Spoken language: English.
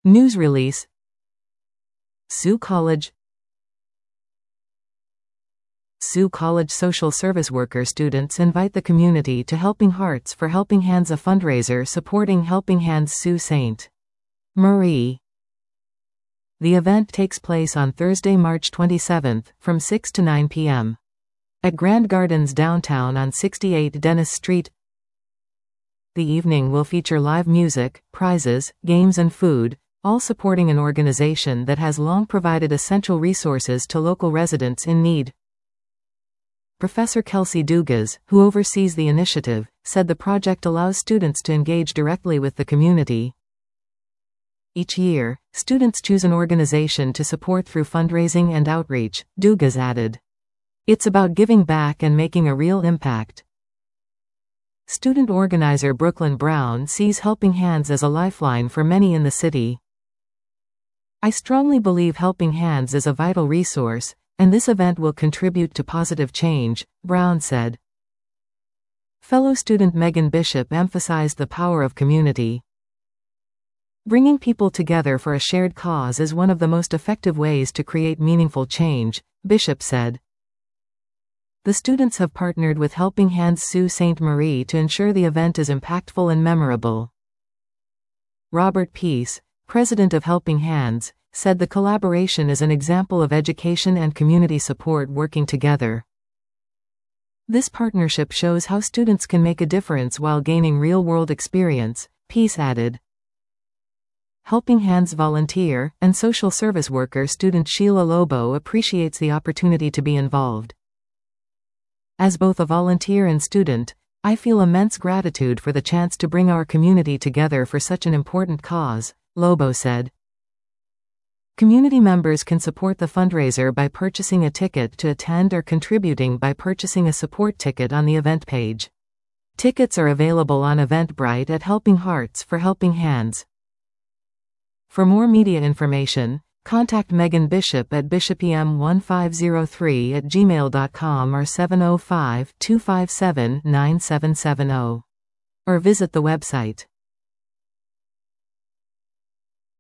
News release. Sioux College social service worker students invite the community to Helping Hearts for Helping Hands, a fundraiser supporting Helping Hands Sault Ste. Marie. The event takes place on Thursday, March 27, from 6 to 9 p.m. at Grand Gardens downtown on 68 Dennis Street. The evening will feature live music, prizes, games and food, all supporting an organization that has long provided essential resources to local residents in need. Professor Kelsey Dugas, who oversees the initiative, said the project allows students to engage directly with the community. Each year, students choose an organization to support through fundraising and outreach, Dugas added. It's about giving back and making a real impact. Student organizer Brooklyn Brown sees Helping Hands as a lifeline for many in the city. I strongly believe Helping Hands is a vital resource, and this event will contribute to positive change, Brown said. Fellow student Megan Bishop emphasized the power of community. Bringing people together for a shared cause is one of the most effective ways to create meaningful change, Bishop said. The students have partnered with Helping Hands Sault Ste. Marie to ensure the event is impactful and memorable. Robert Peace, president of Helping Hands, said the collaboration is an example of education and community support working together. This partnership shows how students can make a difference while gaining real-world experience, Peace added. Helping Hands volunteer and social service worker student Sheila Lobo appreciates the opportunity to be involved. As both a volunteer and student, I feel immense gratitude for the chance to bring our community together for such an important cause, Lobo said. Community members can support the fundraiser by purchasing a ticket to attend or contributing by purchasing a support ticket on the event page. Tickets are available on Eventbrite at Helping Hearts for Helping Hands. For more media information, contact Megan Bishop at bishopem1503@gmail.com or 705-257-9770. Or visit the website.